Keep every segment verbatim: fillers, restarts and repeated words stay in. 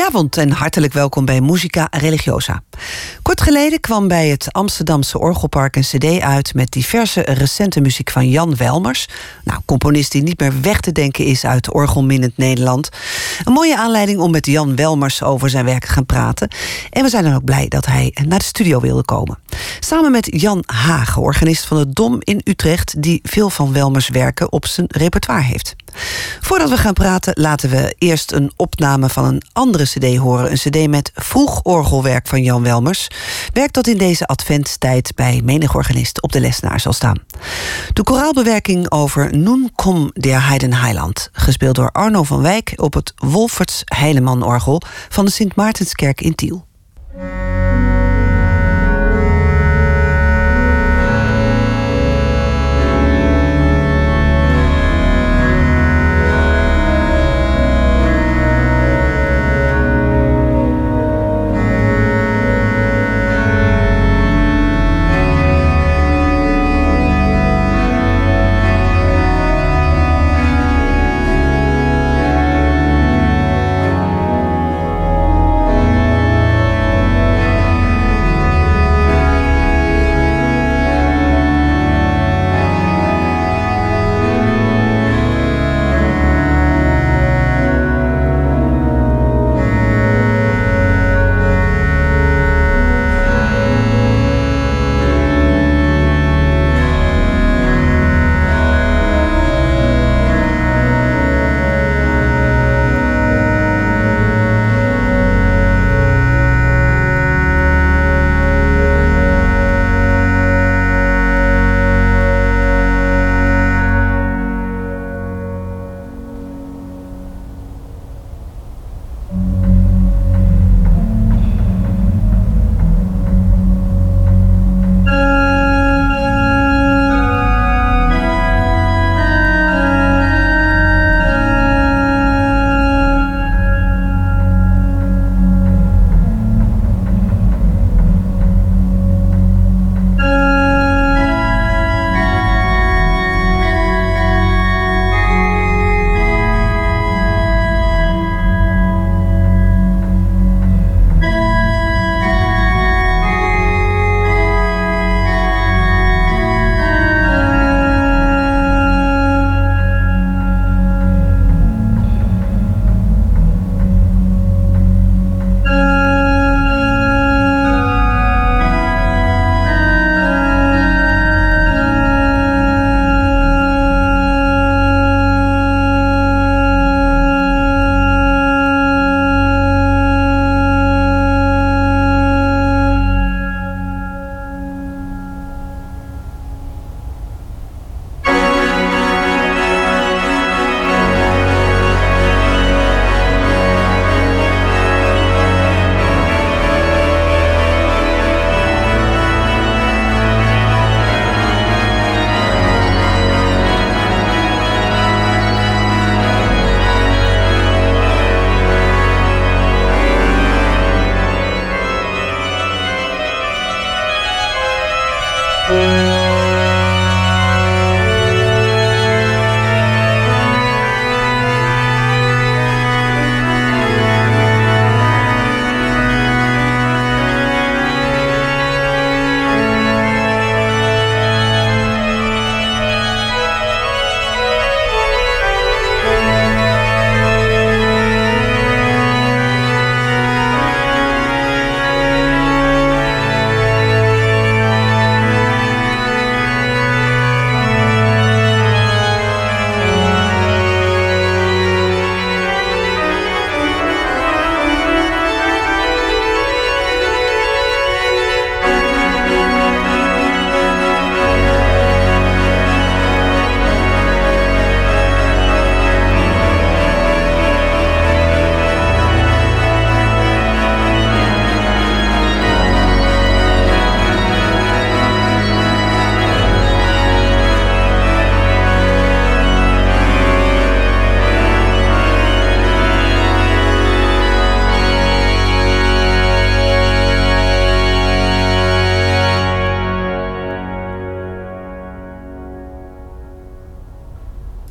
Goedenavond en hartelijk welkom bij Musica Religiosa. Kort geleden kwam bij het Amsterdamse Orgelpark een cd uit met diverse recente muziek van Jan Welmers. Nou, componist die niet meer weg te denken is uit orgelminnend Nederland. Een mooie aanleiding om met Jan Welmers over zijn werk te gaan praten. En we zijn dan ook blij dat hij naar de studio wilde komen. Samen met Jan Hagen, organist van het Dom in Utrecht, die veel van Welmers werken op zijn repertoire heeft. Voordat we gaan praten, laten we eerst een opname van een andere cd horen. Een cd met vroeg orgelwerk van Jan Welmers. Werk dat in deze adventstijd bij menig organist op de lesnaar zal staan. De koraalbewerking over Nun kom der Heiden Heiland, gespeeld door Arno van Wijk op het Wolferts Heileman-orgel van de Sint Maartenskerk in Tiel. Thank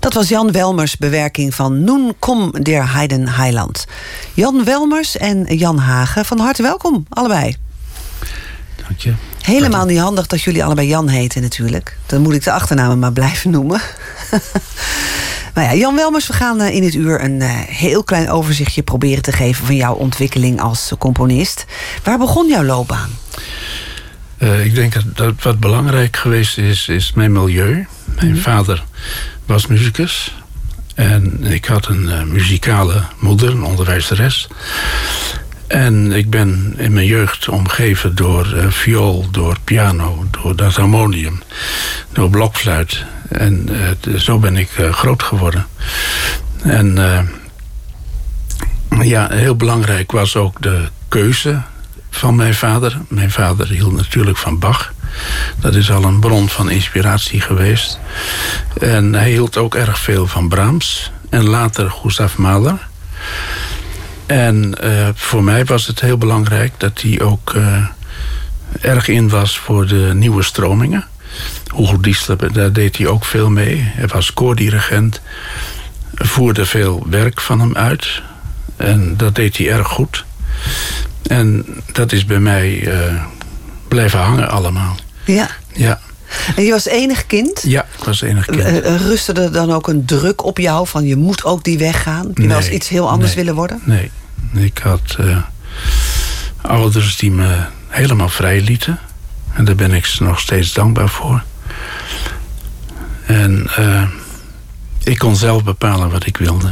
Dat was Jan Welmers' bewerking van Nun kom der Heiden Heiland. Jan Welmers en Jan Hagen, van harte welkom, allebei. Dank je. Helemaal niet handig dat jullie allebei Jan heten natuurlijk. Dan moet ik de achternamen maar blijven noemen. Maar ja, Jan Welmers, we gaan in dit uur een uh, heel klein overzichtje proberen te geven van jouw ontwikkeling als componist. Waar begon jouw loopbaan? Uh, ik denk dat wat belangrijk geweest is, is mijn milieu. Mijn mm. vader was muzikus. En ik had een uh, muzikale moeder, een onderwijzeres. En ik ben in mijn jeugd omgeven door uh, viool, door piano, door dat harmonium, door blokfluit. En uh, zo ben ik uh, groot geworden. En uh, ja, heel belangrijk was ook de keuze van mijn vader. Mijn vader hield natuurlijk van Bach. Dat is al een bron van inspiratie geweest. En hij hield ook erg veel van Brahms. En later Gustav Mahler. En uh, voor mij was het heel belangrijk dat hij ook uh, erg in was voor de nieuwe stromingen. Hugo Diestel, daar deed hij ook veel mee. Hij was koordirigent. Voerde veel werk van hem uit. En dat deed hij erg goed. En dat is bij mij uh, blijven hangen allemaal. Ja. Ja. En je was enig kind? Ja, ik was enig kind. Uh, rustte er dan ook een druk op jou van je moet ook die weg gaan? Heb je wel eens iets heel anders nee, willen worden? Nee, ik had uh, ouders die me helemaal vrij lieten. En daar ben ik ze nog steeds dankbaar voor. En uh, ik kon zelf bepalen wat ik wilde.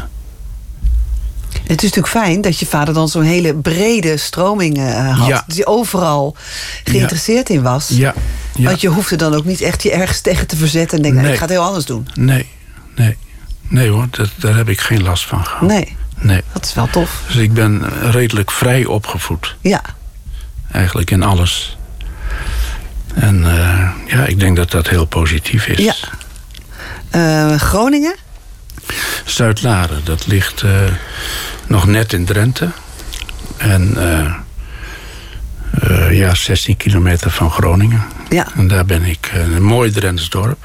Het is natuurlijk fijn dat je vader dan zo'n hele brede stroming uh, had. Ja. Die overal geïnteresseerd ja. in was. Ja. Ja. Want je hoefde dan ook niet echt je ergens tegen te verzetten en denken, nee. nou, ik ga het heel anders doen. Nee, nee. Nee hoor, dat, daar heb ik geen last van gehad. Nee. Nee. Dat is wel tof. Dus ik ben redelijk vrij opgevoed. Ja. Eigenlijk in alles. En uh, ja, ik denk dat dat heel positief is. Ja. Uh, Groningen? Zuidlaren, dat ligt uh, nog net in Drenthe. En uh, uh, ja, zestien kilometer van Groningen. Ja. En daar ben ik uh, een mooi Drents dorp.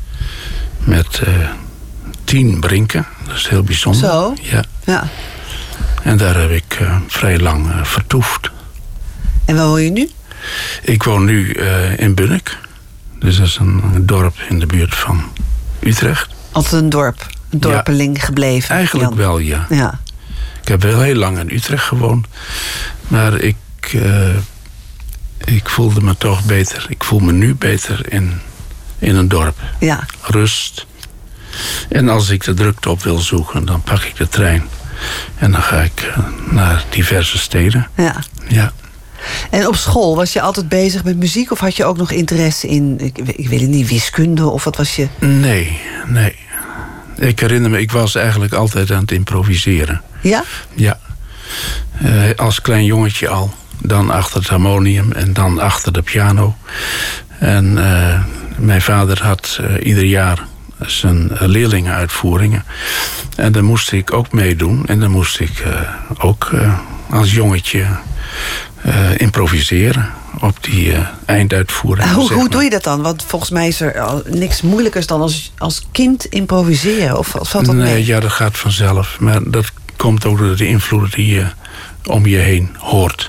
Met uh, tien brinken. Dat is heel bijzonder. Zo? Ja. Ja. En daar heb ik uh, vrij lang uh, vertoefd. En waar woon je nu? Ik woon nu uh, in Bunnik. Dus dat is een, een dorp in de buurt van Utrecht. Altijd een dorp? Een dorpeling ja, gebleven? Eigenlijk Jan. wel, ja. ja. Ik heb wel heel lang in Utrecht gewoond. Maar ik, uh, ik voelde me toch beter. Ik voel me nu beter in, in een dorp. Ja. Rust. En als ik de drukte op wil zoeken, dan pak ik de trein. En dan ga ik uh, naar diverse steden. Ja. Ja. En op school, was je altijd bezig met muziek? Of had je ook nog interesse in, ik, ik weet het niet, wiskunde? Of wat was je? Nee, nee. Ik herinner me, ik was eigenlijk altijd aan het improviseren. Ja? Ja. Uh, als klein jongetje al. Dan achter het harmonium en dan achter de piano. En uh, mijn vader had uh, ieder jaar zijn leerlingenuitvoeringen. En daar moest ik ook meedoen. En dan moest ik uh, ook uh, als jongetje uh, improviseren op die uh, einduitvoering. Uh, hoe, zeg hoe maar. doe je dat dan? Want volgens mij is er uh, niks moeilijkers dan als, als kind improviseren. Of valt dat nee, mee? ja, dat gaat vanzelf. Maar dat komt ook door de invloeden die je om je heen hoort.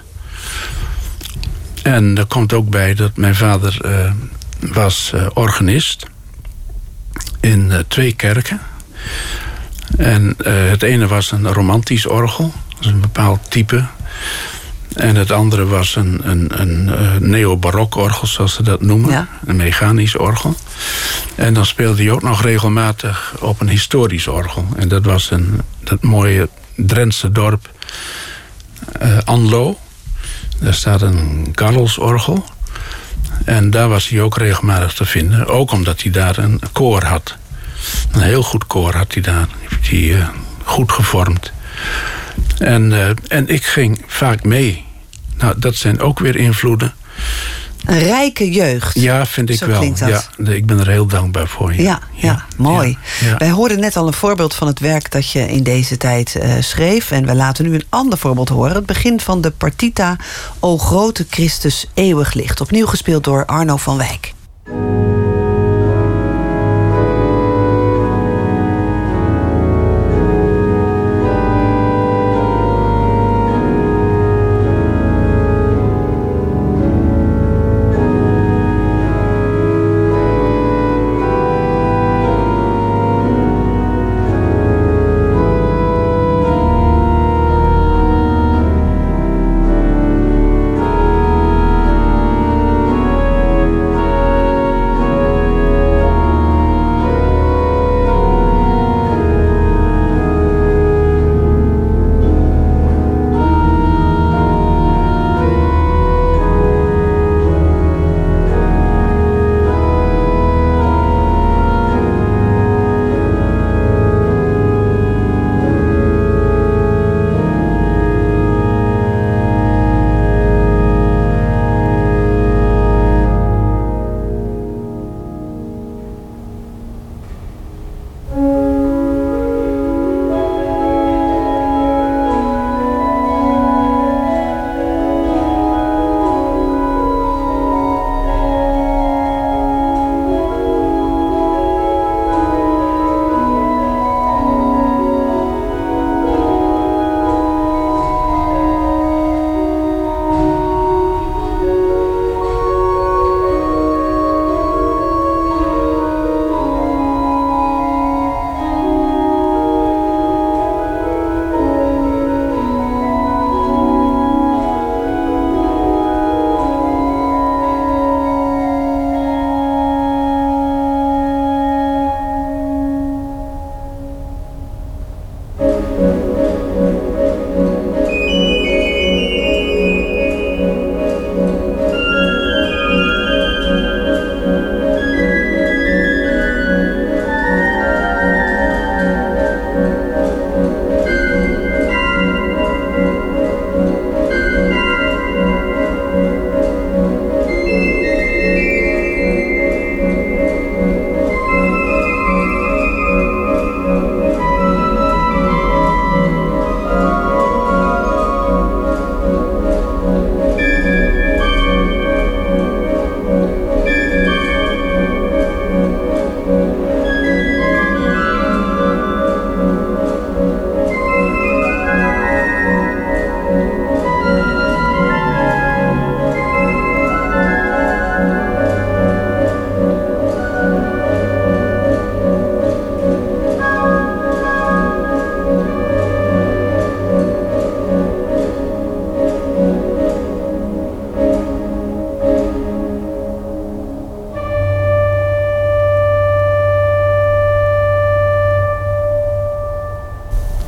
En er komt ook bij dat mijn vader uh, was uh, organist in uh, twee kerken. En uh, het ene was een romantisch orgel. Dat is een bepaald type. En het andere was een, een, een uh, neo-barok orgel, zoals ze dat noemen. Ja. Een mechanisch orgel. En dan speelde hij ook nog regelmatig op een historisch orgel. En dat was een, dat mooie Drentse dorp uh, Anlo. Daar staat een Garrelsorgel. En daar was hij ook regelmatig te vinden. Ook omdat hij daar een koor had. Een heel goed koor had hij daar. Heeft hij uh, goed gevormd. En, uh, en ik ging vaak mee. Nou, dat zijn ook weer invloeden. Een rijke jeugd. Ja, vind ik Zo wel. klinkt dat. Ja, ik ben er heel dankbaar voor. Ja, ja, ja, ja mooi. Ja, ja. Wij hoorden net al een voorbeeld van het werk dat je in deze tijd uh, schreef. En we laten nu een ander voorbeeld horen. Het begin van de partita O Grote Christus Eeuwig Licht. Opnieuw gespeeld door Arno van Wijk.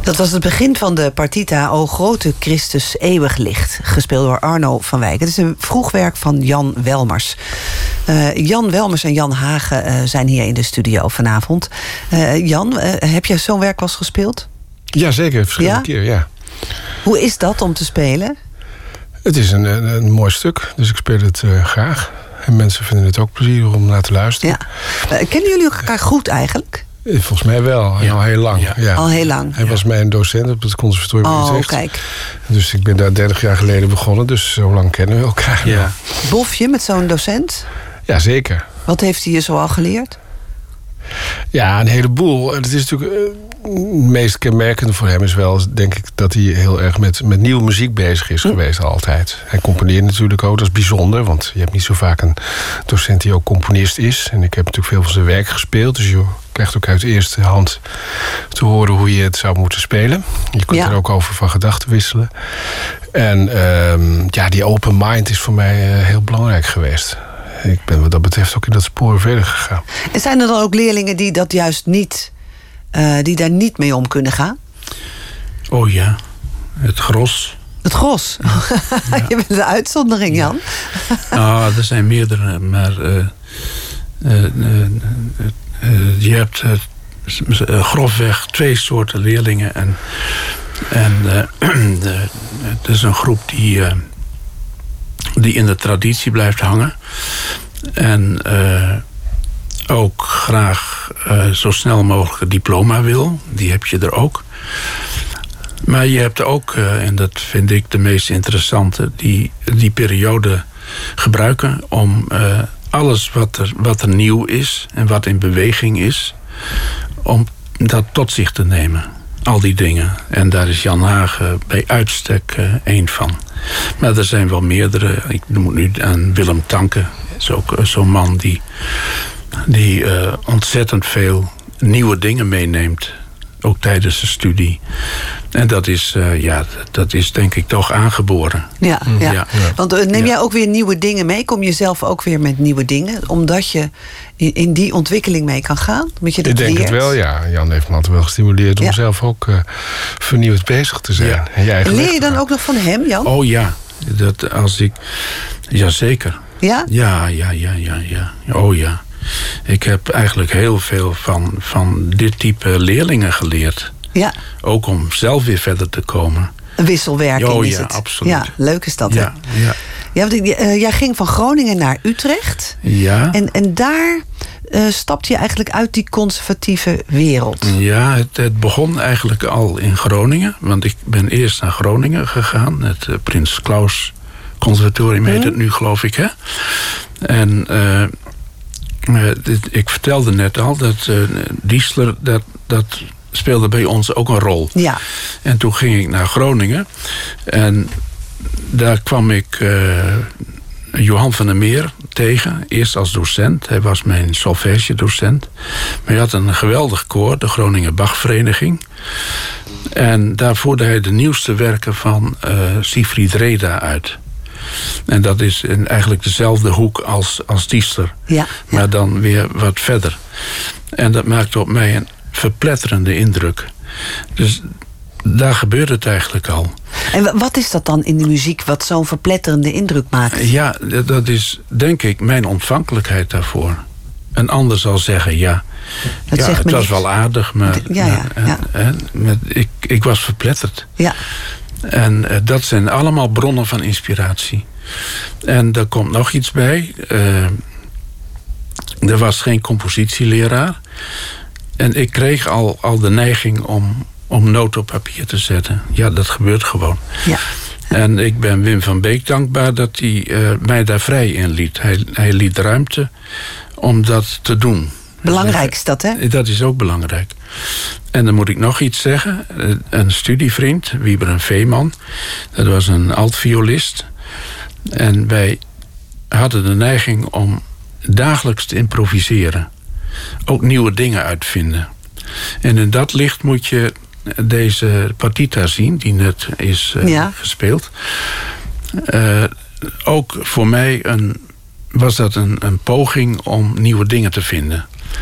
Dat was het begin van de partita O Grote Christus Eeuwig Licht, gespeeld door Arno van Wijk. Het is een vroegwerk van Jan Welmers. Uh, Jan Welmers en Jan Hagen uh, zijn hier in de studio vanavond. Uh, Jan, uh, heb jij zo'n werk wel eens gespeeld? Jazeker, verschillende ja? keer, ja. Hoe is dat om te spelen? Het is een, een, een mooi stuk, dus ik speel het uh, graag. En mensen vinden het ook plezierig om naar te luisteren. Ja. Uh, kennen jullie elkaar goed eigenlijk? Volgens mij wel, ja. al heel lang. Ja. Ja. Al heel lang. Hij ja. was mijn docent op het conservatorium. Oh, kijk. Dus ik ben daar dertig jaar geleden begonnen, dus zo lang kennen we elkaar. Ja. Bof je met zo'n docent? Ja, zeker. Wat heeft hij je zo al geleerd? Ja, een heleboel. Het is natuurlijk uh, het meest kenmerkende voor hem is wel, denk ik, dat hij heel erg met, met nieuwe muziek bezig is hm. geweest altijd. Hij componeert natuurlijk ook, dat is bijzonder, want je hebt niet zo vaak een docent die ook componist is. En ik heb natuurlijk veel van zijn werk gespeeld, dus je krijgt ook uit de eerste hand te horen hoe je het zou moeten spelen. Je kunt ja. er ook over van gedachten wisselen. En um, ja, die open mind is voor mij uh, heel belangrijk geweest. Ik ben wat dat betreft ook in dat spoor verder gegaan. En zijn er dan ook leerlingen die dat juist niet, uh, die daar niet mee om kunnen gaan? Oh ja, het gros. Het gros? Ja. Je bent de uitzondering, Jan. Ja. Nou, er zijn meerdere, maar uh, uh, uh, uh, je hebt uh, grofweg twee soorten leerlingen. En, en uh, de, het is een groep die... Uh, die in de traditie blijft hangen. En uh, ook graag uh, zo snel mogelijk een diploma wil. Die heb je er ook. Maar je hebt ook, uh, en dat vind ik de meest interessante... die, die periode gebruiken om uh, alles wat er, wat er nieuw is... en wat in beweging is... om dat tot zich te nemen. Al die dingen. En daar is Jan Hagen bij uitstek uh, één van. Maar er zijn wel meerdere. Ik moet nu aan Willem Tanke. Dat is ook uh, zo'n man die, die uh, ontzettend veel nieuwe dingen meeneemt. Ook tijdens de studie. En dat is, uh, ja, dat is denk ik toch aangeboren. Ja, ja. ja. Want uh, neem ja. jij ook weer nieuwe dingen mee? Kom je zelf ook weer met nieuwe dingen? Omdat je in, in die ontwikkeling mee kan gaan? Omdat je dat ik denk leert? het wel, ja. Jan heeft me altijd wel gestimuleerd om ja. zelf ook uh, vernieuwd bezig te zijn. Ja. En, je en leer je dan ook nog van hem, Jan? Oh ja, dat als ik... Jazeker. Ja? Ja, ja, ja, ja, ja. Oh ja. Ik heb eigenlijk heel veel van, van dit type leerlingen geleerd. Ja. Ook om zelf weer verder te komen. Een wisselwerking oh, is ja, het. Absoluut. Ja, leuk is dat. Ja, hè? ja. Ja, want, uh, jij ging van Groningen naar Utrecht. Ja. En, en daar uh, stapte je eigenlijk uit die conservatieve wereld. Ja, het, het begon eigenlijk al in Groningen. Want ik ben eerst naar Groningen gegaan. Het uh, Prins Claus Conservatorium mm. heet het nu, geloof ik, hè? En... Uh, Uh, dit, ik vertelde net al dat uh, Diesler, dat, dat speelde bij ons ook een rol. Ja. En toen ging ik naar Groningen. En daar kwam ik uh, Johan van der Meer tegen. Eerst als docent. Hij was mijn solfège-docent. Maar hij had een geweldig koor, de Groninger Bachvereniging. En daar voerde hij de nieuwste werken van uh, Siegfried Reda uit. En dat is in eigenlijk dezelfde hoek als, als Diesler. Ja, ja. Maar dan weer wat verder. En dat maakte op mij een verpletterende indruk. Dus daar gebeurt het eigenlijk al. En wat is dat dan in de muziek wat zo'n verpletterende indruk maakt? Ja, dat is denk ik mijn ontvankelijkheid daarvoor. Een ander zal zeggen, ja, ja het was niks. Wel aardig, maar ja, ja, ja. Hè, met, ik, ik was verpletterd. Ja. En uh, dat zijn allemaal bronnen van inspiratie. En er komt nog iets bij. Uh, er was geen compositieleraar. En ik kreeg al, al de neiging om, om noten op papier te zetten. Ja, dat gebeurt gewoon. Ja. En ik ben Wim van Beek dankbaar dat hij uh, mij daar vrij in liet. Hij, hij liet ruimte om dat te doen. Belangrijk is dat, hè? Dat is ook belangrijk. En dan moet ik nog iets zeggen. Een studievriend, Wieberen Veeman, dat was een altviolist. En wij hadden de neiging om dagelijks te improviseren. Ook nieuwe dingen uitvinden. En in dat licht moet je deze partita zien, die net is uh, ja. gespeeld. Uh, ook voor mij een, was dat een, een poging om nieuwe dingen te vinden.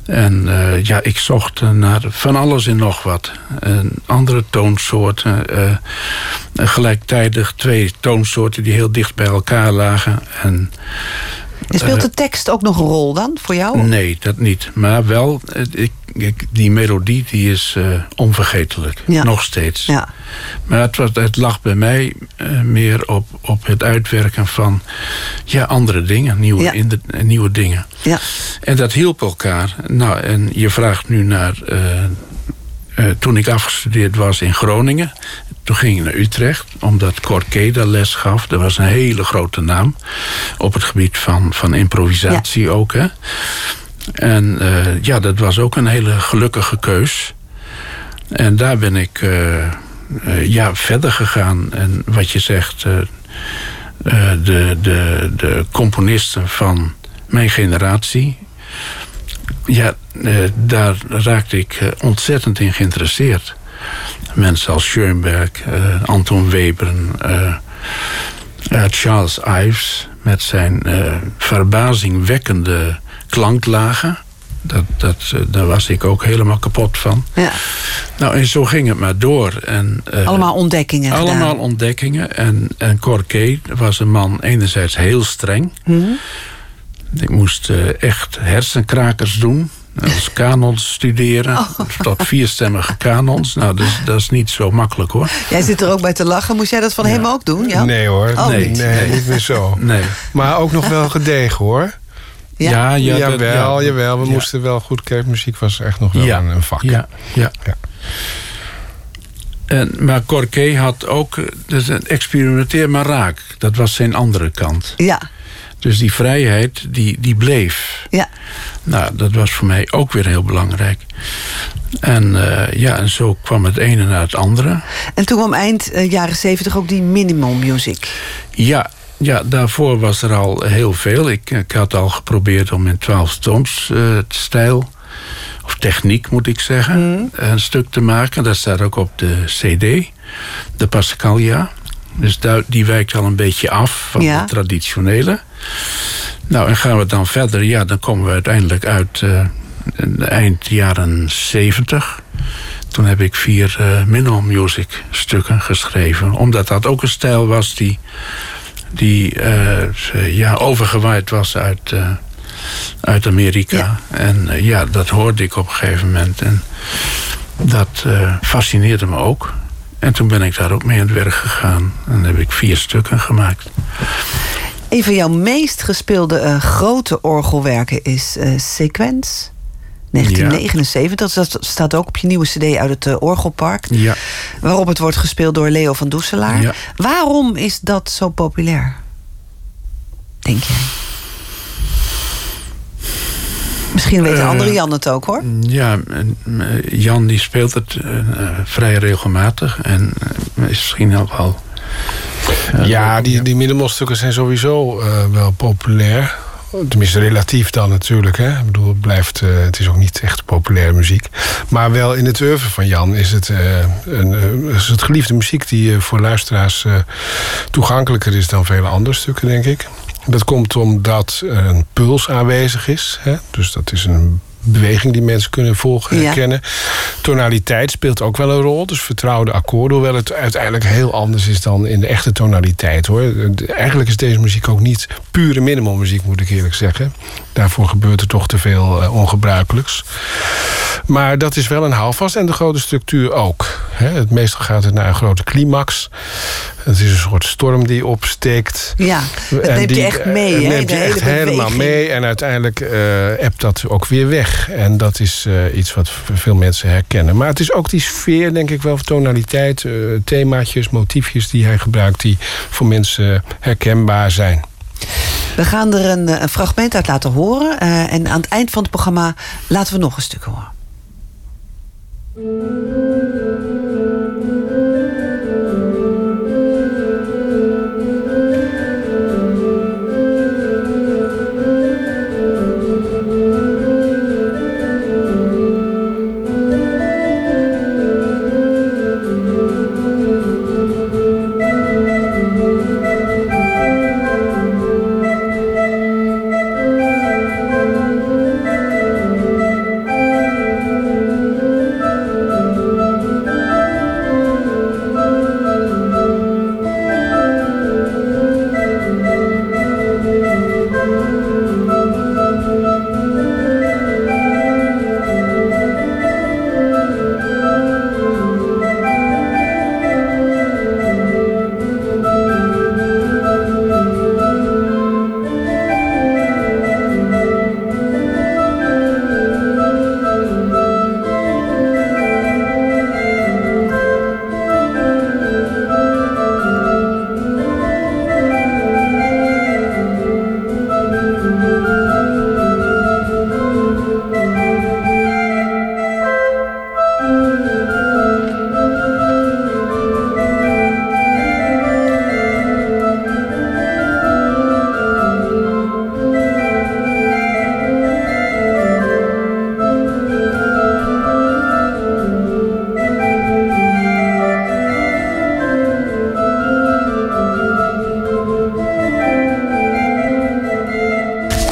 En uh, ja, ik zocht naar van alles en nog wat. En andere toonsoorten. Uh, gelijktijdig twee toonsoorten die heel dicht bij elkaar lagen. En, en speelt de tekst ook nog een rol dan, voor jou? Nee, dat niet. Maar wel, ik, ik, die melodie die is uh, onvergetelijk. Ja. Nog steeds. Ja. Maar het, was, het lag bij mij uh, meer op, op het uitwerken van ja, andere dingen. Nieuwe, ja. in de, nieuwe dingen. Ja. En dat hielp elkaar. Nou, en je vraagt nu naar... Uh, uh, toen ik afgestudeerd was in Groningen... Toen ging ik naar Utrecht, omdat Cor Kay daar les gaf. Dat was een hele grote naam. Op het gebied van, van improvisatie ja. ook. Hè. En uh, ja, dat was ook een hele gelukkige keus. En daar ben ik uh, uh, ja, verder gegaan. En wat je zegt, uh, uh, de, de, de componisten van mijn generatie... Ja, uh, daar raakte ik uh, ontzettend in geïnteresseerd. Mensen als Schoenberg, uh, Anton Webern, uh, uh, Charles Ives... met zijn uh, verbazingwekkende klanklagen. Dat, dat, uh, daar was ik ook helemaal kapot van. Ja. Nou, en zo ging het maar door. En, uh, allemaal ontdekkingen Allemaal gedaan. ontdekkingen. En, en Cor Kay was een man enerzijds heel streng. Mm-hmm. Ik moest uh, echt hersenkrakers doen... als kanons studeren, oh. tot vierstemmige kanons. Nou, dat is, dat is niet zo makkelijk, hoor. Jij zit er ook bij te lachen. Moest jij dat van ja. hem ook doen? Ja? Nee, hoor. Oh, nee, niet. Nee, nee, niet meer zo. Nee. Maar ook nog wel gedegen, hoor. Ja, ja, ja jawel, dat, ja, jawel. We ja. moesten wel goed... Kerkmuziek was echt nog wel ja. een, een vak. Ja, ja. ja. En, maar Cor Kay had ook... Dus experimenteer maar raak. Dat was zijn andere kant. Ja. Dus die vrijheid, die, die bleef. Ja. Nou, dat was voor mij ook weer heel belangrijk. En uh, ja, en zo kwam het ene naar het andere. En toen kwam eind uh, jaren zeventig ook die minimal music. Ja, ja, daarvoor was er al heel veel. Ik, ik had al geprobeerd om in twaalf-toons uh, stijl... of techniek moet ik zeggen, mm. een stuk te maken. Dat staat ook op de cd, de Passacaglia. Dus die wijkt al een beetje af van ja. de traditionele. Nou, en gaan we dan verder, ja, dan komen we uiteindelijk uit uh, eind jaren zeventig. Toen heb ik vier uh, minimal music stukken geschreven. Omdat dat ook een stijl was die, die uh, ja, overgewaaid was uit, uh, uit Amerika. Ja. En uh, ja, dat hoorde ik op een gegeven moment. En dat uh, fascineerde me ook. En toen ben ik daar ook mee aan het werk gegaan. En dan heb ik vier stukken gemaakt. Een van jouw meest gespeelde uh, grote orgelwerken is uh, Sequence. negentien negenenzeventig. Ja. Dat staat ook op je nieuwe cd uit het uh, Orgelpark. Ja. Waarop het wordt gespeeld door Leo van Doeselaar. Ja. Waarom is dat zo populair? Denk jij? Misschien weet de andere uh, Jan het ook, hoor. Ja, Jan die speelt het uh, vrij regelmatig. En uh, is misschien ook wel... Uh, ja, die, die minimalstukken zijn sowieso uh, wel populair. Tenminste, relatief dan natuurlijk. Hè? Ik bedoel, het, blijft, uh, het is ook niet echt populaire muziek. Maar wel in het oeuvre van Jan is het, uh, een, uh, is het geliefde muziek... die uh, voor luisteraars uh, toegankelijker is dan vele andere stukken, denk ik. Dat komt omdat er een puls aanwezig is. Hè? Dus dat is een beweging die mensen kunnen volgen, herkennen. Ja. Tonaliteit speelt ook wel een rol. Dus vertrouwde akkoorden, hoewel het uiteindelijk heel anders is dan in de echte tonaliteit, hoor. Eigenlijk is deze muziek ook niet pure minimalmuziek, moet ik eerlijk zeggen. Daarvoor gebeurt er toch te veel uh, ongebruikelijks. Maar dat is wel een houvast en de grote structuur ook. Hè? Het meestal gaat het naar een grote climax. Het is een soort storm die opsteekt. Ja, dat neemt die, je echt mee. Het hè? neemt je echt helemaal mee. En uiteindelijk uh, ebt dat ook weer weg. En dat is uh, iets wat veel mensen herkennen. Maar het is ook die sfeer, denk ik wel, tonaliteit, uh, themaatjes, motiefjes die hij gebruikt, die voor mensen herkenbaar zijn. We gaan er een, een fragment uit laten horen. Uh, en aan het eind van het programma laten we nog een stuk horen.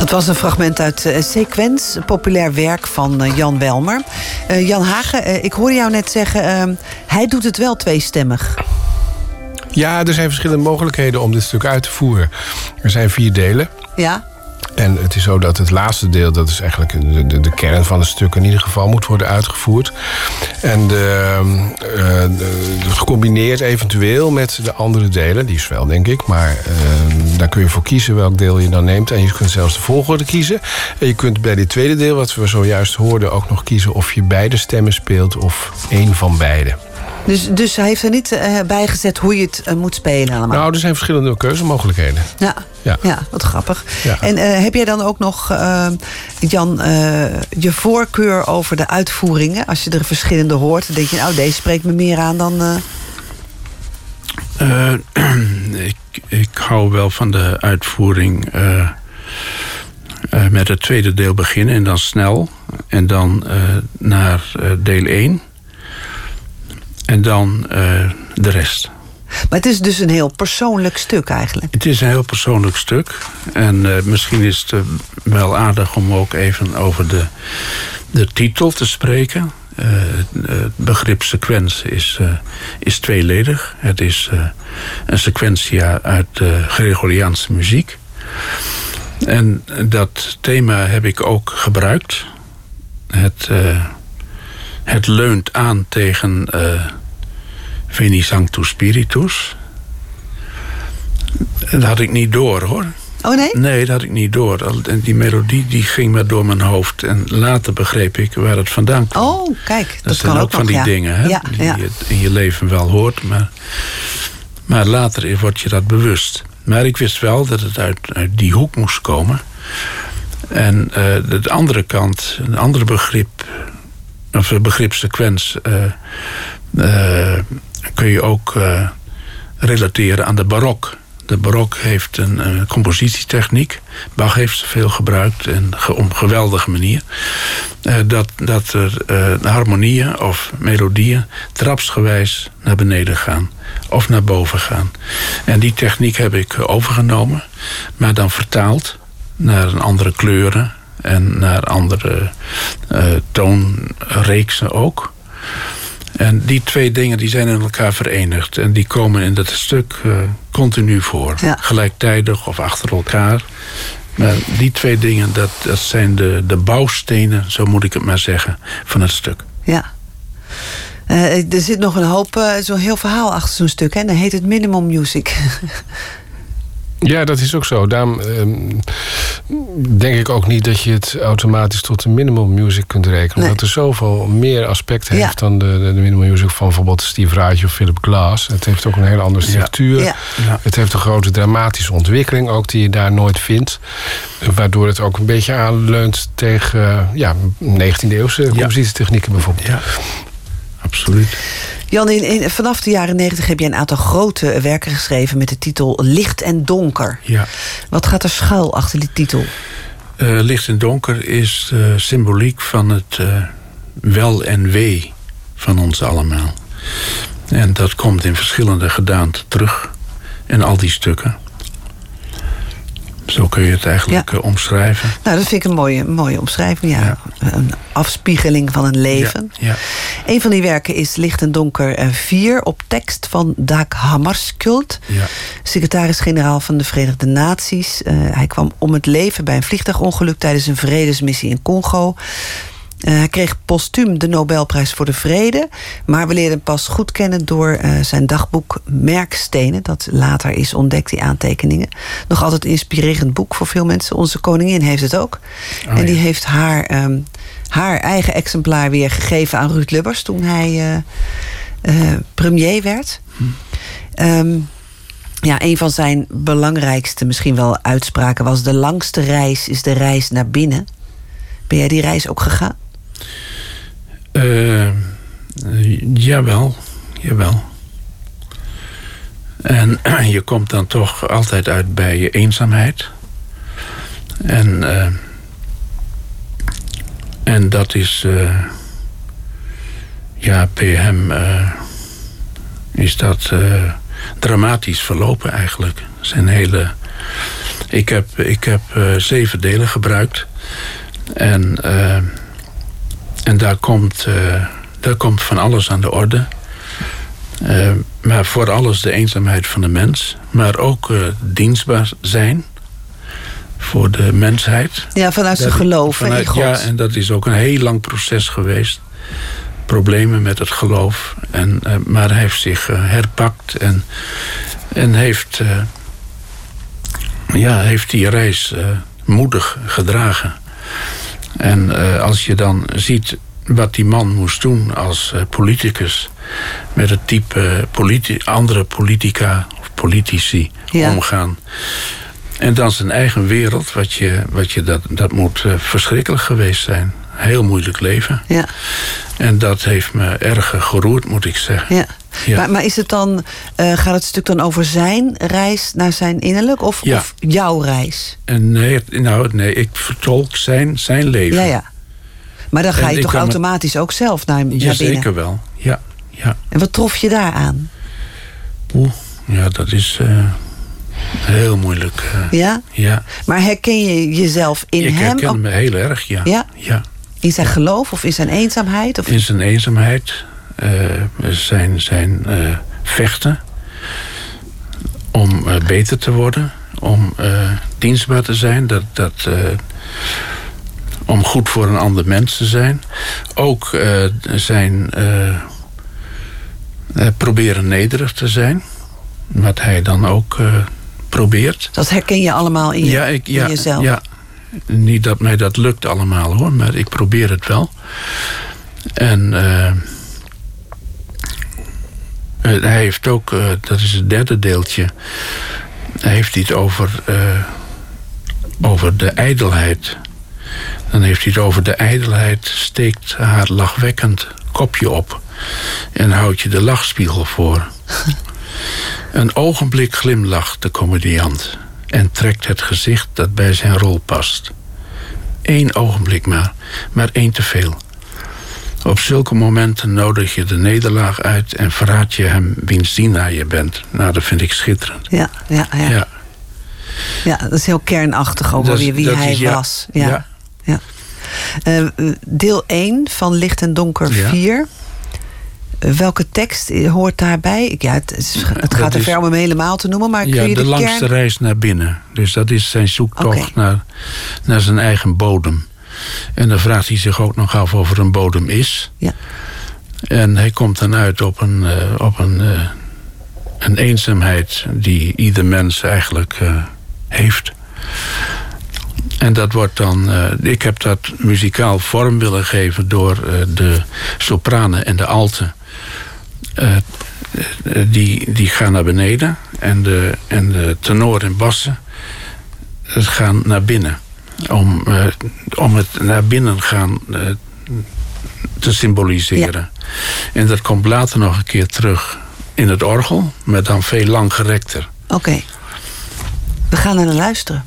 Het was een fragment uit uh, Sequence, een populair werk van uh, Jan Welmer. Uh, Jan Hagen, uh, ik hoorde jou net zeggen, uh, hij doet het wel tweestemmig. Ja, er zijn verschillende mogelijkheden om dit stuk uit te voeren. Er zijn vier delen. Ja. En het is zo dat het laatste deel, dat is eigenlijk de, de, de kern van het stuk, in ieder geval moet worden uitgevoerd. En de, uh, de, gecombineerd eventueel met de andere delen, die is wel denk ik, maar uh, daar kun je voor kiezen welk deel je dan neemt. En je kunt zelfs de volgorde kiezen. En je kunt bij dit tweede deel, wat we zojuist hoorden, ook nog kiezen of je beide stemmen speelt of één van beide. Dus, dus hij heeft er niet uh, bij gezet hoe je het uh, moet spelen allemaal? Nou, er zijn verschillende keuzemogelijkheden. Ja, ja. ja wat grappig. Ja. En uh, heb jij dan ook nog, uh, Jan, uh, je voorkeur over de uitvoeringen? Als je er verschillende hoort, dan denk je, nou, deze spreekt me meer aan dan... Uh... Uh, ik, ik hou wel van de uitvoering... Uh, uh, met het tweede deel beginnen en dan snel. En dan uh, naar uh, deel één. En dan uh, de rest. Maar het is dus een heel persoonlijk stuk eigenlijk. Het is een heel persoonlijk stuk. En uh, misschien is het uh, wel aardig om ook even over de, de titel te spreken. Uh, het begrip sequentie is, uh, is tweeledig. Het is uh, een sequentia uit de Gregoriaanse muziek. En dat thema heb ik ook gebruikt. Het... Uh, Het leunt aan tegen uh, Veni Sanctus Spiritus. Dat had ik niet door, hoor. Oh, nee? Nee, dat had ik niet door. En die melodie die ging maar door mijn hoofd. En later begreep ik waar het vandaan kwam. Oh, kijk, dat, dat kan zijn ook ook van nog, die ja. dingen, hè, ja, die ja. je in je leven wel hoort. Maar, maar later wordt je dat bewust. Maar ik wist wel dat het uit, uit die hoek moest komen. En uh, de andere kant, een andere begrip... of het begrip sequentie uh, uh, kun je ook uh, relateren aan de barok. De barok heeft een, een compositietechniek. Bach heeft ze veel gebruikt en ge, op een geweldige manier. Uh, dat, dat er uh, harmonieën of melodieën trapsgewijs naar beneden gaan. Of naar boven gaan. En die techniek heb ik overgenomen. Maar dan vertaald naar een andere kleuren. En naar andere uh, toonreeksen ook. En die twee dingen die zijn in elkaar verenigd. En die komen in dat stuk uh, continu voor. Ja. Gelijktijdig of achter elkaar. Maar die twee dingen, dat, dat zijn de, de bouwstenen, zo moet ik het maar zeggen, van het stuk. Ja. Uh, er zit nog een hoop, uh, zo'n heel verhaal achter zo'n stuk. Hè? Dan heet het Minimum Music. Ja, dat is ook zo. Daarom um, denk ik ook niet dat je het automatisch tot de minimum music kunt rekenen. Nee. Omdat er zoveel meer aspecten heeft ja. dan de, de, de minimum music van bijvoorbeeld Steve Reich of Philip Glass. Het heeft ook een hele andere structuur. Ja. Ja. Het heeft een grote dramatische ontwikkeling ook die je daar nooit vindt. Waardoor het ook een beetje aanleunt tegen uh, ja, negentiende eeuwse compositietechnieken bijvoorbeeld. Ja, absoluut. Jan, in, in, vanaf de jaren negentig heb je een aantal grote werken geschreven met de titel Licht en Donker. Ja. Wat gaat er schuil achter die titel? Uh, Licht en Donker is uh, symboliek van het uh, wel en wee van ons allemaal. En dat komt in verschillende gedaanten terug in al die stukken. Zo kun je het eigenlijk ja. uh, omschrijven. Nou, dat vind ik een mooie, mooie omschrijving. Ja. Ja. Een afspiegeling van een leven. Ja. Ja. Een van die werken is Licht en Donker vier... op tekst van Dag Hammarskjöld. Ja. Secretaris-generaal van de Verenigde Naties. Uh, hij kwam om het leven bij een vliegtuigongeluk... tijdens een vredesmissie in Congo. Uh, hij kreeg postuum de Nobelprijs voor de Vrede. Maar we leerden hem pas goed kennen door uh, zijn dagboek Merkstenen. Dat later is ontdekt, die aantekeningen. Nog altijd een inspirerend boek voor veel mensen. Onze koningin heeft het ook. Oh, en die ja. heeft haar, um, haar eigen exemplaar weer gegeven aan Ruud Lubbers... toen hij uh, uh, premier werd. Hm. Um, ja, een van zijn belangrijkste misschien wel uitspraken was... de langste reis is de reis naar binnen. Ben jij die reis ook gegaan? Uh, jawel, jawel. En je komt dan toch altijd uit bij je eenzaamheid. En, uh, en dat is... Uh, ja, bij hem uh, is dat uh, dramatisch verlopen eigenlijk. Zijn hele Ik heb, ik heb uh, zeven delen gebruikt. En, uh, en daar, komt, uh, daar komt van alles aan de orde. Uh, maar voor alles de eenzaamheid van de mens. Maar ook uh, dienstbaar zijn voor de mensheid. Ja, vanuit zijn geloof vanuit, in God. Ja, en dat is ook een heel lang proces geweest. Problemen met het geloof. En, uh, maar hij heeft zich uh, herpakt en, en heeft, uh, ja, heeft die reis uh, moedig gedragen. En uh, als je dan ziet wat die man moest doen als uh, politicus, met het type uh, politi- andere politica of politici ja. omgaan. En dan zijn eigen wereld, wat je, wat je dat, dat moet uh, verschrikkelijk geweest zijn. Heel moeilijk leven. Ja. En dat heeft me erg geroerd, moet ik zeggen. Ja. Ja. Maar, maar is het dan, uh, gaat het stuk dan over zijn reis naar zijn innerlijk of, ja. of jouw reis? En nee, nou, nee, ik vertolk zijn, zijn leven. Ja, ja. Maar dan ga en je toch automatisch me... ook zelf naar, naar binnen? Zeker wel, ja, ja. En wat trof je daar aan? Oeh, ja, dat is uh, heel moeilijk. Uh, ja? Ja. Maar herken je jezelf in ik hem? Ik herken ook... me heel erg, ja. Ja? Ja. In zijn geloof of in zijn eenzaamheid? Of... In zijn eenzaamheid, uh, zijn, zijn uh, vechten om uh, beter te worden, om uh, dienstbaar te zijn, dat, dat, uh, om goed voor een ander mens te zijn. Ook uh, zijn uh, uh, proberen nederig te zijn, wat hij dan ook uh, probeert. Dat herken je allemaal in, je, ja, ik, ja, in jezelf? Ja. Niet dat mij dat lukt allemaal hoor, maar ik probeer het wel. En uh, hij heeft ook, uh, dat is het derde deeltje, hij heeft iets over, uh, over de ijdelheid. Dan heeft hij het over de ijdelheid, steekt haar lachwekkend kopje op en houdt je de lachspiegel voor. Een ogenblik glimlacht de comediant en trekt het gezicht dat bij zijn rol past. Eén ogenblik maar, maar één te veel. Op zulke momenten nodig je de nederlaag uit en verraad je hem wiens dienaar je bent. Nou, dat vind ik schitterend. Ja, ja, ja. Ja, ja dat is heel kernachtig over wie, wie hij is, ja, was. Ja. Ja. Ja. Uh, deel één van Licht en Donker vier. Ja. Welke tekst hoort daarbij? Ja, het, is, het gaat er ver om hem helemaal te noemen, maar kun ja, je de, de langste kern... reis naar binnen. Dus dat is zijn zoektocht okay. naar, naar zijn eigen bodem. En dan vraagt hij zich ook nog af of er een bodem is. Ja. En hij komt dan uit op een, uh, op een, uh, een eenzaamheid die ieder mens eigenlijk uh, heeft. En dat wordt dan... Uh, ik heb dat muzikaal vorm willen geven door uh, de sopranen en de alten. Uh, die, die gaan naar beneden. En de, en de tenor en bassen gaan naar binnen. Om, uh, om het naar binnen gaan uh, te symboliseren. Ja. En dat komt later nog een keer terug in het orgel. Maar dan veel langgerekter. Oké. Okay. We gaan er naar luisteren.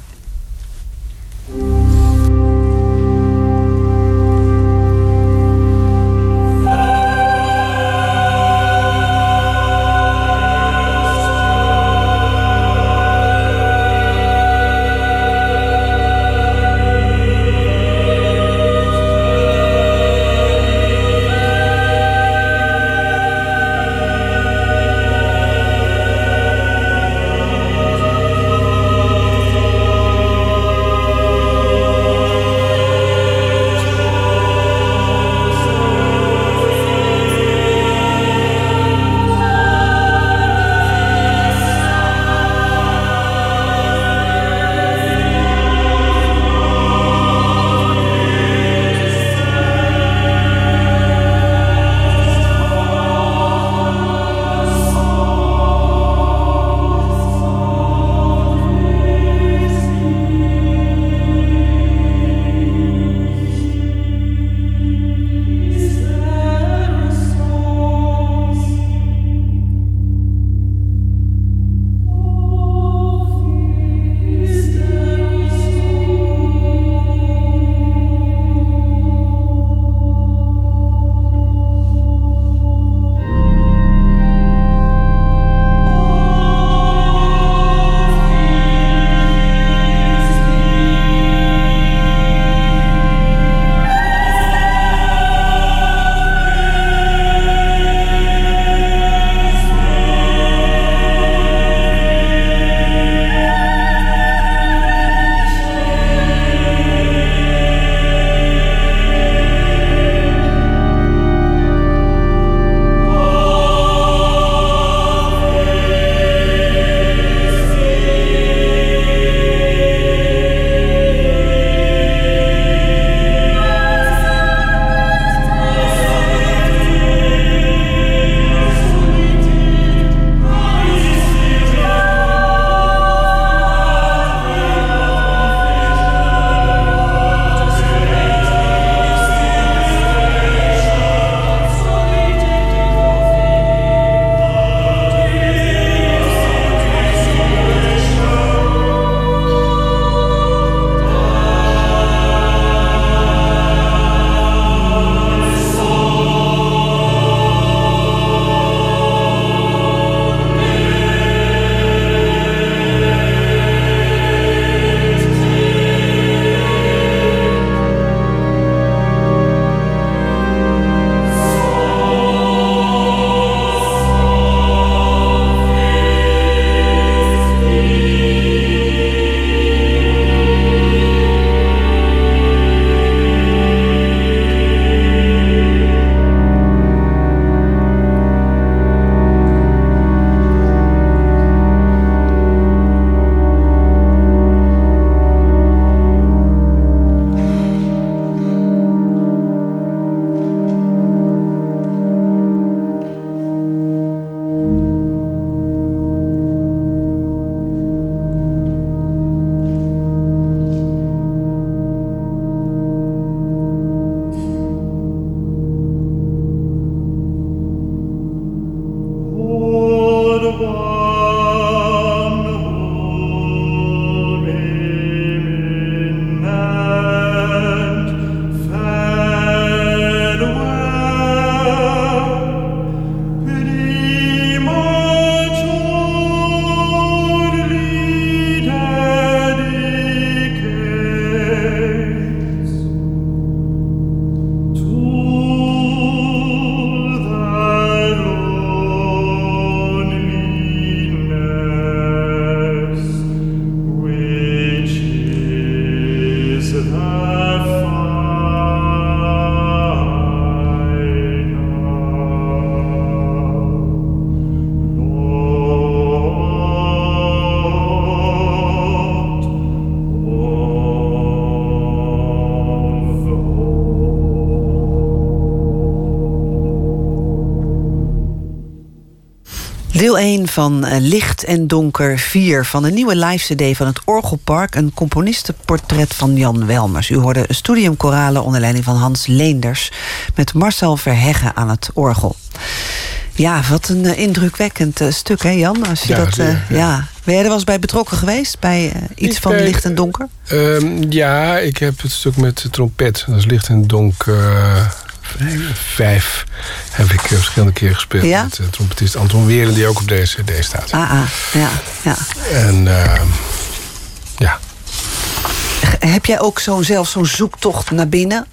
Deel één van uh, Licht en Donker vier van een nieuwe live cd van het Orgelpark. Een componistenportret van Jan Welmers. U hoorde Studiumkoralen onder leiding van Hans Leenders met Marcel Verheggen aan het orgel. Ja, wat een uh, indrukwekkend uh, stuk, hè Jan? Als je ja, dat, uh, ja. ja. Ben jij er wel eens bij betrokken geweest? Bij uh, iets ik van ben, Licht en Donker? Um, ja, ik heb het stuk met de trompet. Dat is Licht en Donker uh, vijf. Heb ik uh, verschillende keren gespeeld. Ja? Met uh, trompetist Anton Weren, die ook op deze cd staat. Ah, ah, ja, ja. En uh, ja. Heb jij ook zo'n, zelf zo'n zoektocht naar binnen?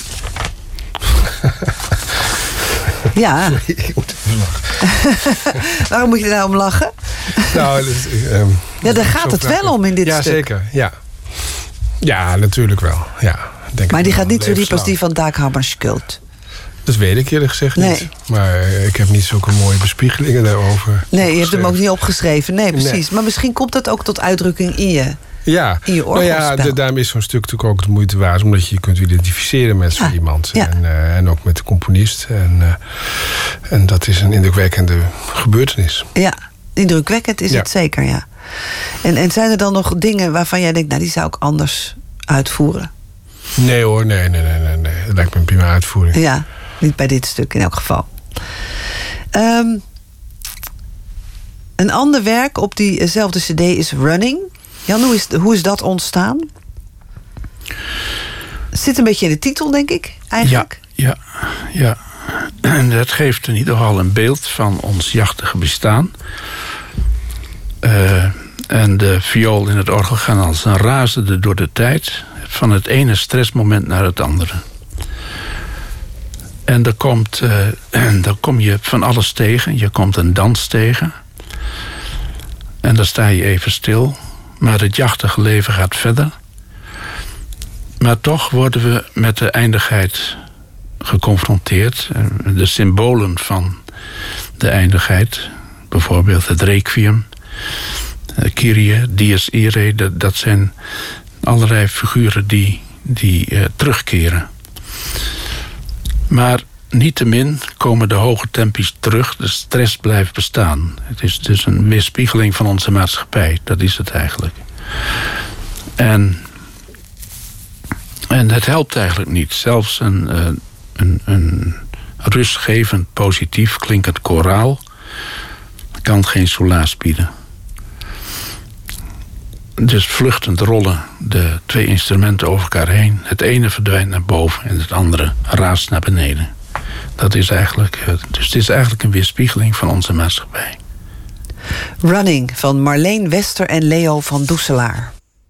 Ja. Ik moet even lachen. Waarom moet je daar om lachen? Nou, dat, um, ja, daar gaat het wel om in dit ja, stuk. Zeker, ja. Ja, natuurlijk wel. Ja, denk maar die gaat niet zo diep als levenslang. die van Daghammarskjöld. Dat weet ik eerlijk gezegd Nee. niet. Maar ik heb niet zulke mooie bespiegelingen daarover. Nee, je hebt hem ook niet opgeschreven. Nee, precies. Nee. Maar misschien komt dat ook tot uitdrukking in je, ja. in je nou ja, de, daarom is zo'n stuk natuurlijk ook de moeite waard. Omdat je je kunt identificeren met zo ja. iemand. Ja. En, uh, en ook met de componist. En, uh, en dat is een indrukwekkende gebeurtenis. Ja, indrukwekkend is ja. het zeker, ja. En, en zijn er dan nog dingen waarvan jij denkt, nou, die zou ik anders uitvoeren? Nee hoor, nee, nee, nee, nee. nee. Dat lijkt me een prima uitvoering. Ja, niet bij dit stuk in elk geval. Um, een ander werk op diezelfde cd is Running. Jan, hoe is, hoe is dat ontstaan? Zit een beetje in de titel, denk ik, eigenlijk. Ja, ja, ja. En dat geeft in ieder geval een beeld van ons jachtige bestaan. Uh, en de viool en het orgel gaan als een razende door de tijd. Van het ene stressmoment naar het andere. En daar, komt, uh, daar kom je van alles tegen. Je komt een dans tegen. En dan sta je even stil. Maar het jachtige leven gaat verder. Maar toch worden we met de eindigheid geconfronteerd. De symbolen van de eindigheid. Bijvoorbeeld het requiem. Kyrie, dies irae. Dat, dat zijn allerlei figuren die, die uh, terugkeren. Maar niettemin komen de hoge tempi's terug. De stress blijft bestaan. Het is dus een weerspiegeling van onze maatschappij. Dat is het eigenlijk. En, en het helpt eigenlijk niet. Zelfs een, uh, een, een rustgevend, positief klinkend koraal kan geen soelaas bieden. Dus vluchtend rollen de twee instrumenten over elkaar heen. Het ene verdwijnt naar boven en het andere raast naar beneden. Dat is eigenlijk, dus het is eigenlijk een weerspiegeling van onze maatschappij. Running van Marleen Wester en Leo van Doeselaar.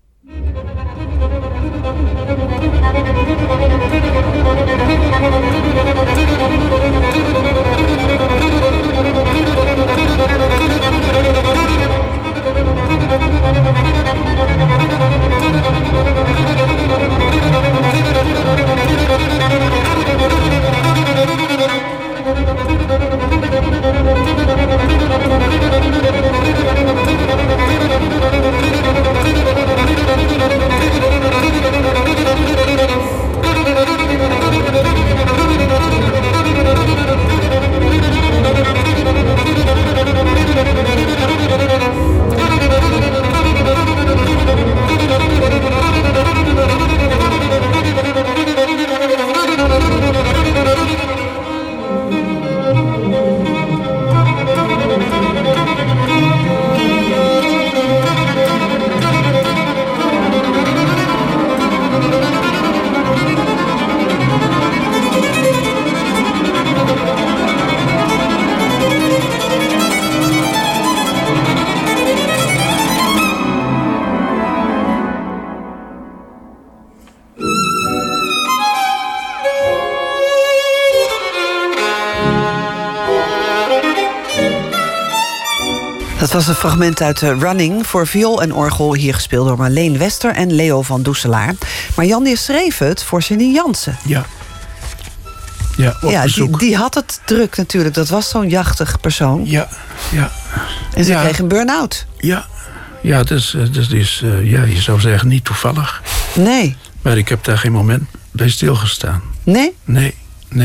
Dat was een fragment uit uh, Running voor viool en orgel, hier gespeeld door Marleen Wester en Leo van Doeselaar. Maar Jan die schreef het voor Jenny Jansen. Ja. Ja, op ja bezoek. Die, die had het druk natuurlijk. Dat was zo'n jachtig persoon. Ja, ja. En ze ja. kreeg een burn-out. Ja, ja, dat is, dat is uh, ja, je zou zeggen niet toevallig. Nee. Maar ik heb daar geen moment bij stilgestaan. Nee? Nee, nee.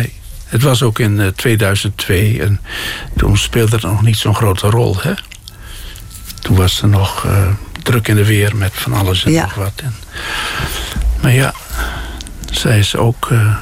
Het was ook in uh, tweeduizend twee. En toen speelde het nog niet zo'n grote rol. Hè? Toen was ze nog uh, druk in de weer met van alles en ja. nog wat. En, maar ja, zij is ook... Uh,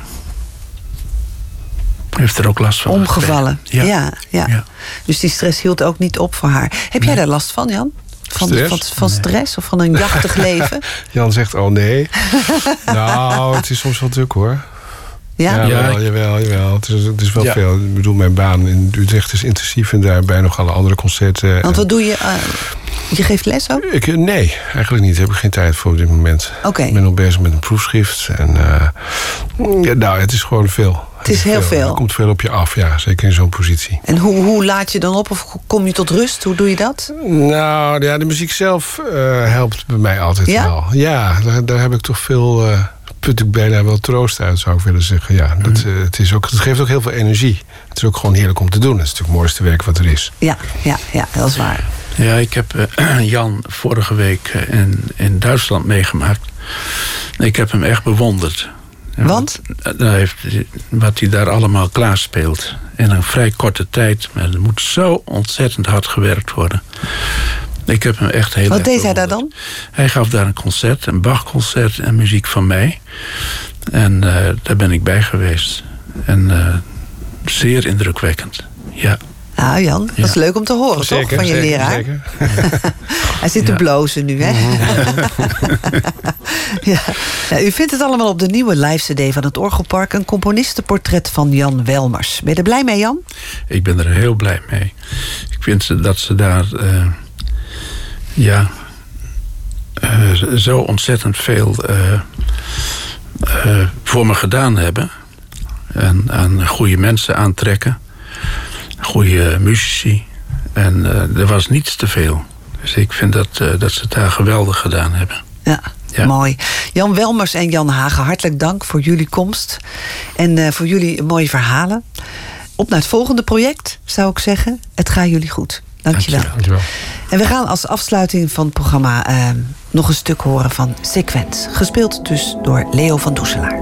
heeft er ook last van. Omgevallen. Ja. Ja, ja. ja. Dus die stress hield ook niet op voor haar. Heb jij nee. daar last van, Jan? Van stress, van, van stress nee. of van een jachtig leven? Jan zegt, oh nee. Nou, het is soms wel druk hoor. Ja? Ja, ja. Jawel, jawel, jawel. Het is, het is wel ja. veel. Ik bedoel, mijn baan in Utrecht is intensief en daarbij nog alle andere concerten. Want wat doe je? Uh, je geeft les ook? Ik, nee, eigenlijk niet. Daar heb ik geen tijd voor op dit moment. Okay. Ik ben nog bezig met een proefschrift. En, uh, ja, nou, het is gewoon veel. Het is heel veel. veel. Er komt veel op je af, ja. Zeker in zo'n positie. En hoe, hoe laat je dan op? Of kom je tot rust? Hoe doe je dat? Nou, ja, de muziek zelf uh, helpt bij mij altijd ja? wel. Ja, daar, daar heb ik toch veel... Uh, put ik bijna wel troost uit, zou ik willen zeggen. Ja, dat, uh, het, is ook, het geeft ook heel veel energie. Het is ook gewoon heerlijk om te doen. Het is natuurlijk het mooiste werk wat er is. Ja, ja, ja, dat is waar. Ja, ik heb uh, Jan vorige week uh, in, in Duitsland meegemaakt. Ik heb hem echt bewonderd. Want? Wat, uh, heeft, wat hij daar allemaal klaarspeelt. In een vrij korte tijd. Maar er moet zo ontzettend hard gewerkt worden. Ik heb hem echt heel Wat erg deed hij bewonderd. daar dan? Hij gaf daar een concert, een Bach-concert en muziek van mij. En uh, daar ben ik bij geweest. En uh, zeer indrukwekkend, ja. Nou Jan, dat is ja. leuk om te horen, zeker, toch? Van je zeker, leraar. Zeker. Hij zit te ja. blozen nu, hè? ja. Nou, u vindt het allemaal op de nieuwe live cd van het Orgelpark... een componistenportret van Jan Welmers. Ben je er blij mee, Jan? Ik ben er heel blij mee. Ik vind dat ze daar... Uh, ja... Uh, zo ontzettend veel uh, uh, voor me gedaan hebben. En aan goede mensen aantrekken. Goede muzici. En uh, er was niets te veel. Dus ik vind dat, uh, dat ze het daar geweldig gedaan hebben. Ja, ja, mooi. Jan Welmers en Jan Hagen, hartelijk dank voor jullie komst. En uh, voor jullie mooie verhalen. Op naar het volgende project, zou ik zeggen. Het gaat jullie goed. Dankjewel. Dankjewel. En we gaan als afsluiting van het programma uh, nog een stuk horen van Sequent. Gespeeld dus door Leo van Doeselaar.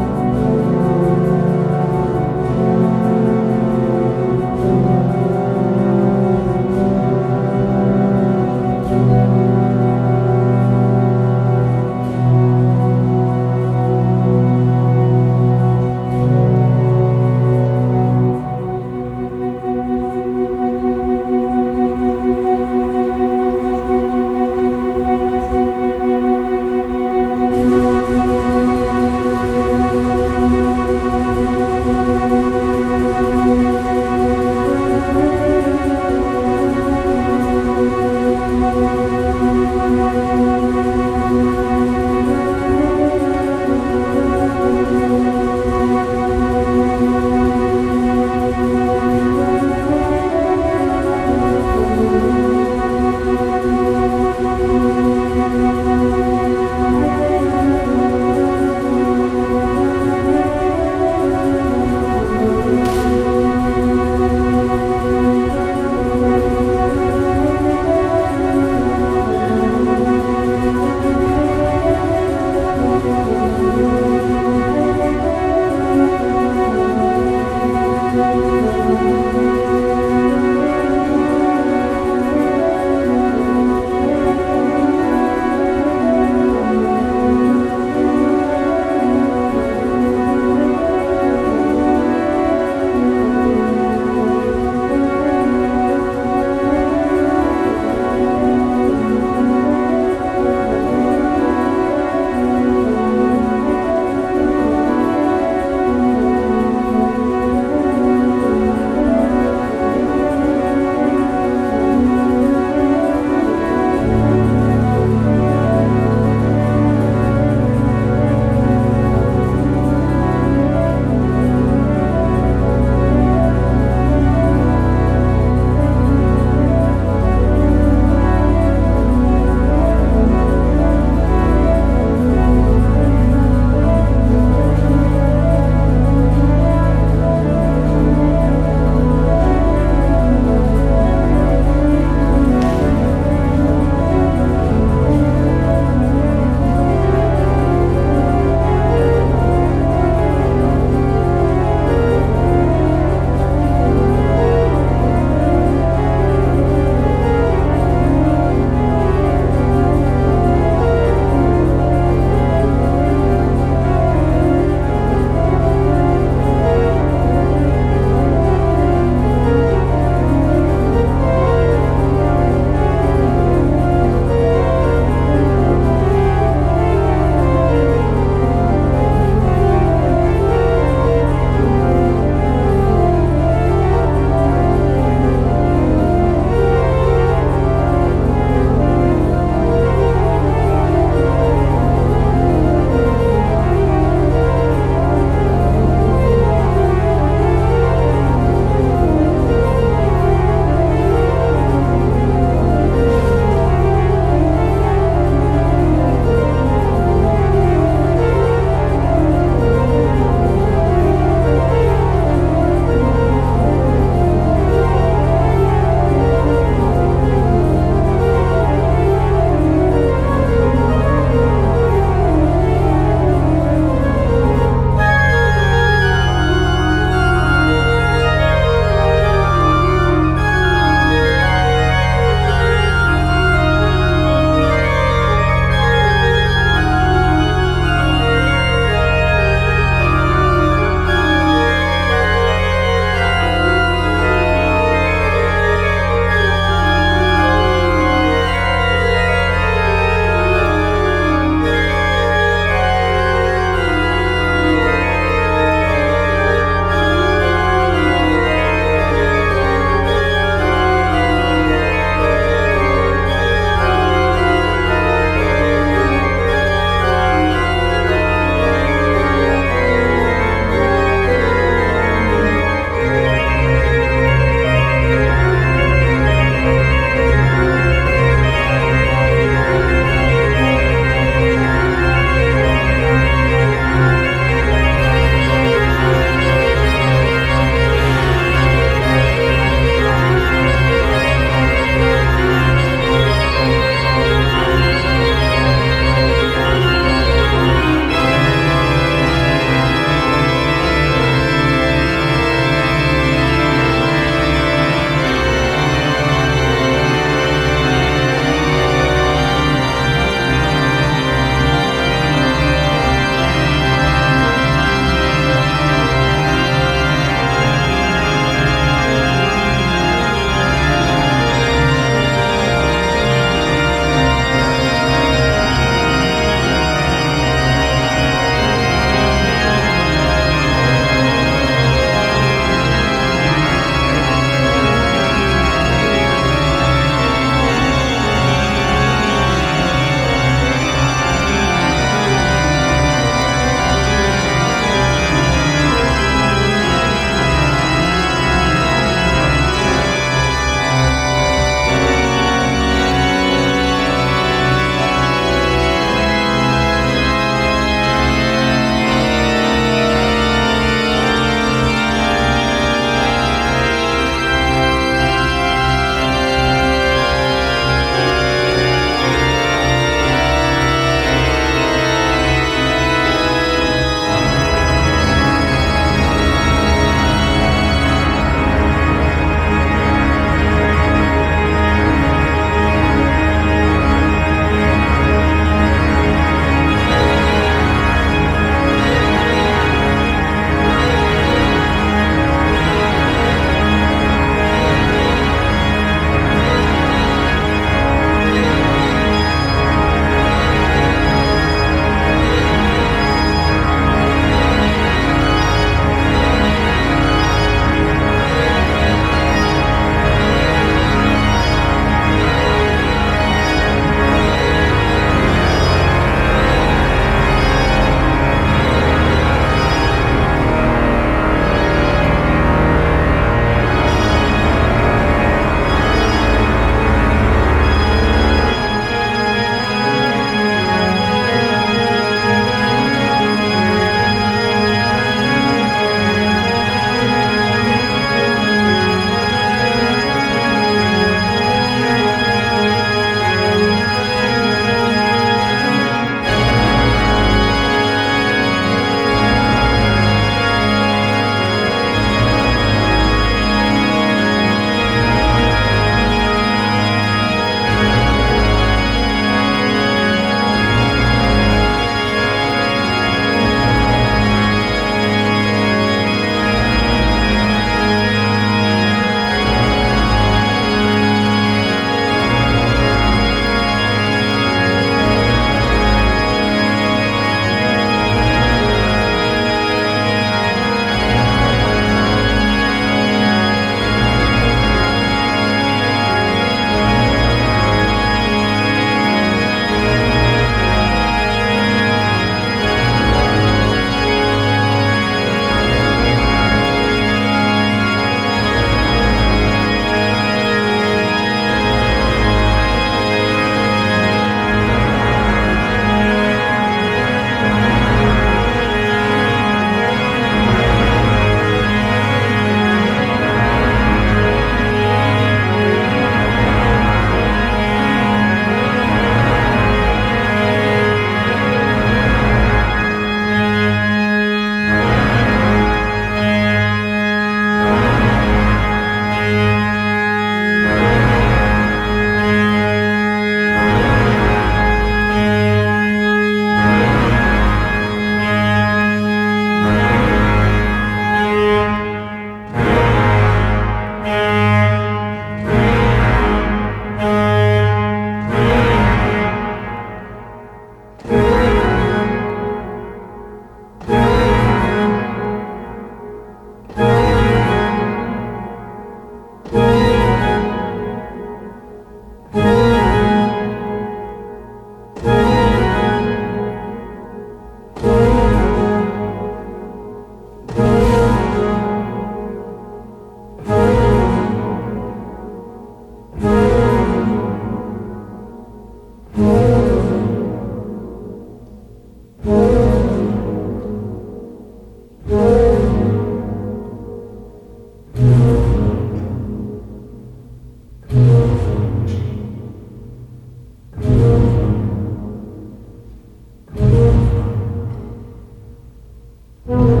Thank